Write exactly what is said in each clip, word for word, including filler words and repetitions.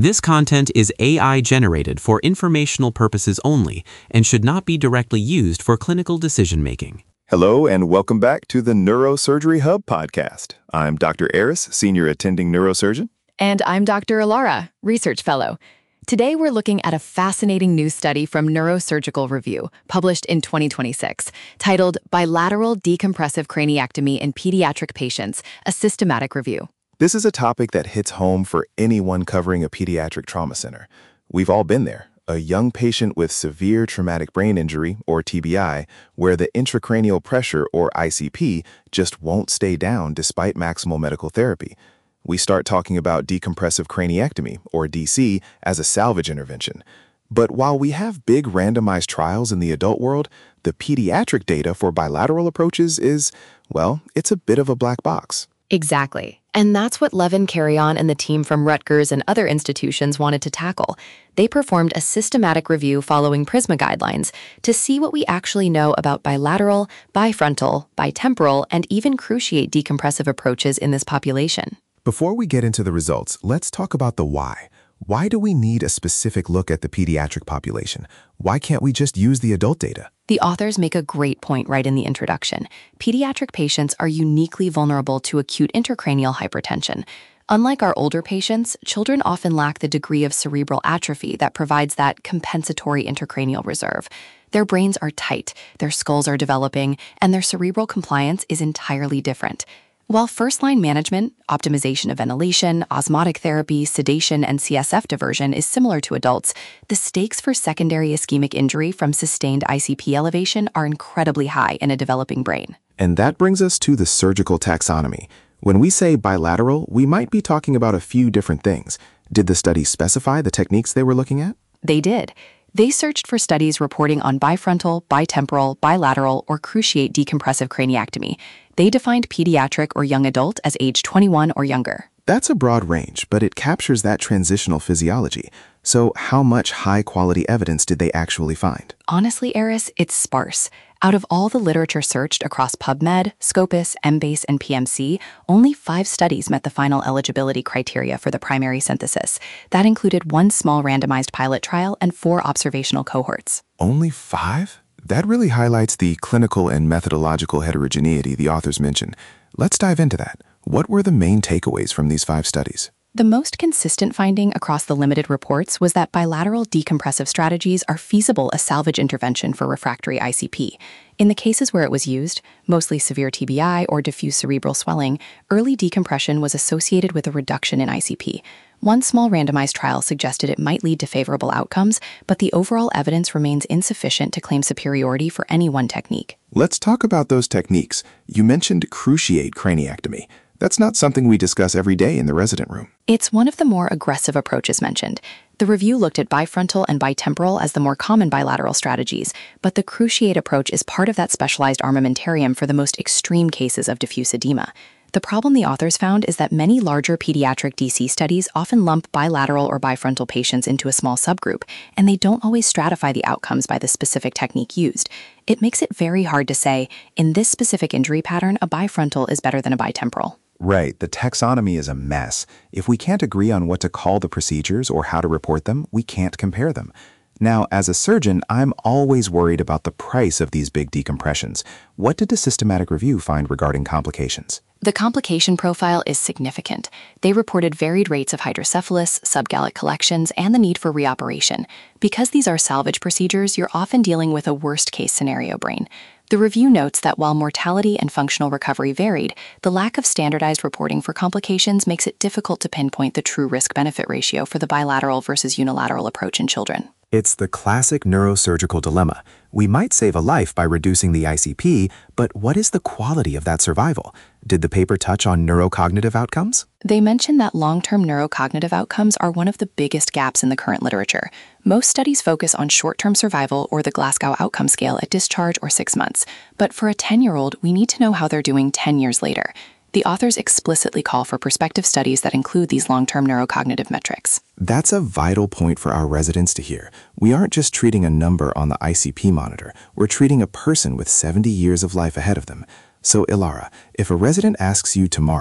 This content is A I generated for informational purposes only and should not be directly used for clinical decision-making. Hello and welcome back to the Neurosurgery Hub podcast. I'm Doctor Aris, Senior Attending Neurosurgeon. And I'm Doctor Alara, Research Fellow. Today we're looking at a fascinating new study from Neurosurgical Review, published in twenty twenty-six, titled Bilateral Decompressive Craniectomy in Pediatric Patients, a Systematic Review. This is a topic that hits home for anyone covering a pediatric trauma center. We've all been there. A young patient with severe traumatic brain injury, or T B I, where the intracranial pressure, or I C P, just won't stay down despite maximal medical therapy. We start talking about decompressive craniectomy, or D C, as a salvage intervention. But while we have big randomized trials in the adult world, the pediatric data for bilateral approaches is, well, it's a bit of a black box. Exactly. And that's what Levin Carrion and the team from Rutgers and other institutions wanted to tackle. They performed a systematic review following PRISMA guidelines to see what we actually know about bilateral, bifrontal, bitemporal, and even cruciate decompressive approaches in this population. Before we get into the results, let's talk about the why. Why do we need a specific look at the pediatric population? Why can't we just use the adult data? The authors make a great point right in the introduction. Pediatric patients are uniquely vulnerable to acute intracranial hypertension. Unlike our older patients, children often lack the degree of cerebral atrophy that provides that compensatory intracranial reserve. Their brains are tight, their skulls are developing, and their cerebral compliance is entirely different. While first-line management, optimization of ventilation, osmotic therapy, sedation, and C S F diversion is similar to adults, the stakes for secondary ischemic injury from sustained I C P elevation are incredibly high in a developing brain. And that brings us to the surgical taxonomy. When we say bilateral, we might be talking about a few different things. Did the study specify the techniques they were looking at? They did. They searched for studies reporting on bifrontal, bitemporal, bilateral, or cruciate decompressive craniectomy. They defined pediatric or young adult as age twenty-one or younger. That's a broad range, but it captures that transitional physiology. So how much high-quality evidence did they actually find? Honestly, Aris, it's sparse. Out of all the literature searched across PubMed, Scopus, Embase, and P M C, only five studies met the final eligibility criteria for the primary synthesis. That included one small randomized pilot trial and four observational cohorts. Only five? That really highlights the clinical and methodological heterogeneity the authors mentioned. Let's dive into that. What were the main takeaways from these five studies? The most consistent finding across the limited reports was that bilateral decompressive strategies are feasible as salvage intervention for refractory I C P. In the cases where it was used, mostly severe T B I or diffuse cerebral swelling, early decompression was associated with a reduction in I C P. One small randomized trial suggested it might lead to favorable outcomes, but the overall evidence remains insufficient to claim superiority for any one technique. Let's talk about those techniques. You mentioned cruciate craniectomy. That's not something we discuss every day in the resident room. It's one of the more aggressive approaches mentioned. The review looked at bifrontal and bitemporal as the more common bilateral strategies, but the cruciate approach is part of that specialized armamentarium for the most extreme cases of diffuse edema. The problem the authors found is that many larger pediatric D C studies often lump bilateral or bifrontal patients into a small subgroup, and they don't always stratify the outcomes by the specific technique used. It makes it very hard to say, in this specific injury pattern, a bifrontal is better than a bitemporal. Right, the taxonomy is a mess. If we can't agree on what to call the procedures or how to report them, we can't compare them. Now, as a surgeon, I'm always worried about the price of these big decompressions. What did the systematic review find regarding complications? The complication profile is significant. They reported varied rates of hydrocephalus, subgallic collections, and the need for reoperation. Because these are salvage procedures, you're often dealing with a worst-case scenario brain. The review notes that while mortality and functional recovery varied, the lack of standardized reporting for complications makes it difficult to pinpoint the true risk-benefit ratio for the bilateral versus unilateral approach in children. It's the classic neurosurgical dilemma. We might save a life by reducing the I C P, but what is the quality of that survival? Did the paper touch on neurocognitive outcomes? They mention that long-term neurocognitive outcomes are one of the biggest gaps in the current literature. Most studies focus on short-term survival or the Glasgow Outcome Scale at discharge or six months. But for a ten-year-old, we need to know how they're doing ten years later. The authors explicitly call for prospective studies that include these long-term neurocognitive metrics. That's a vital point for our residents to hear. We aren't just treating a number on the I C P monitor. We're treating a person with seventy years of life ahead of them. So, Ilara, if a resident asks you tomorrow,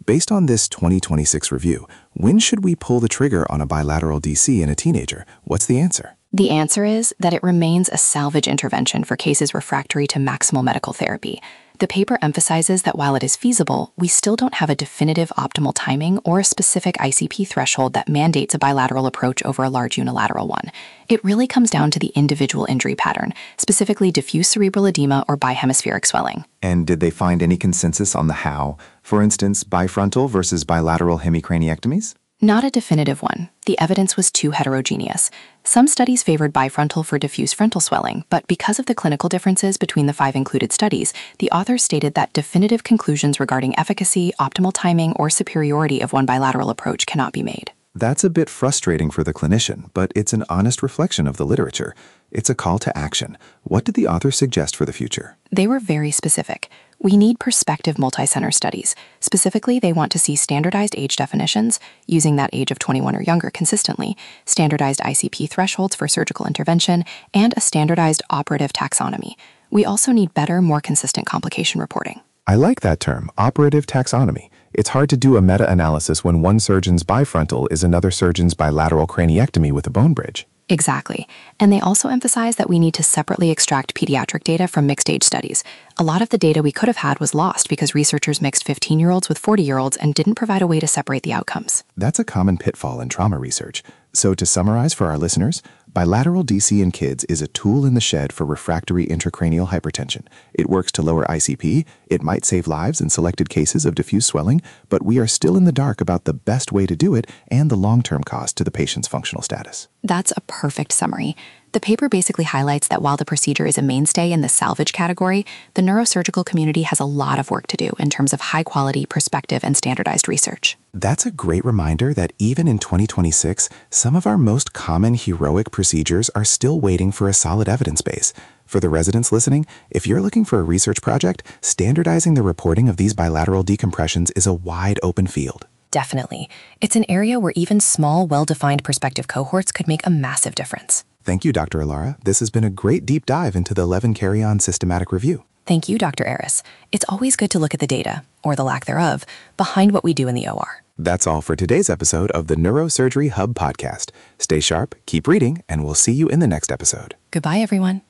Based on this twenty twenty-six review, when should we pull the trigger on a bilateral D C in a teenager? What's the answer? The answer is that it remains a salvage intervention for cases refractory to maximal medical therapy. The paper emphasizes that while it is feasible, we still don't have a definitive optimal timing or a specific I C P threshold that mandates a bilateral approach over a large unilateral one. It really comes down to the individual injury pattern, specifically diffuse cerebral edema or bihemispheric swelling. And did they find any consensus on the how? For instance, bifrontal versus bilateral hemicraniectomies? Not a definitive one. The evidence was too heterogeneous. Some studies favored bifrontal for diffuse frontal swelling, but because of the clinical differences between the five included studies, the authors stated that definitive conclusions regarding efficacy, optimal timing, or superiority of one bilateral approach cannot be made. That's a bit frustrating for the clinician, but it's an honest reflection of the literature. It's a call to action. What did the authors suggest for the future? They were very specific. We need prospective multi-center studies. Specifically, they want to see standardized age definitions, using that age of twenty-one or younger consistently, standardized I C P thresholds for surgical intervention, and a standardized operative taxonomy. We also need better, more consistent complication reporting. I like that term, operative taxonomy. It's hard to do a meta-analysis when one surgeon's bifrontal is another surgeon's bilateral craniectomy with a bone bridge. Exactly. And they also emphasize that we need to separately extract pediatric data from mixed-age studies. A lot of the data we could have had was lost because researchers mixed fifteen-year-olds with forty-year-olds and didn't provide a way to separate the outcomes. That's a common pitfall in trauma research. So to summarize for our listeners, bilateral D C in kids is a tool in the shed for refractory intracranial hypertension. It works to lower I C P, it might save lives in selected cases of diffuse swelling, but we are still in the dark about the best way to do it and the long-term cost to the patient's functional status. That's a perfect summary. The paper basically highlights that while the procedure is a mainstay in the salvage category, the neurosurgical community has a lot of work to do in terms of high-quality, prospective, and standardized research. That's a great reminder that even in twenty twenty-six, some of our most common heroic procedures are still waiting for a solid evidence base. For the residents listening, if you're looking for a research project, standardizing the reporting of these bilateral decompressions is a wide open field. Definitely. It's an area where even small, well-defined prospective cohorts could make a massive difference. Thank you, Doctor Alara. This has been a great deep dive into the Levin Carry-On systematic review. Thank you, Doctor Aris. It's always good to look at the data, or the lack thereof, behind what we do in the O R. That's all for today's episode of the Neurosurgery Hub podcast. Stay sharp, keep reading, and we'll see you in the next episode. Goodbye, everyone.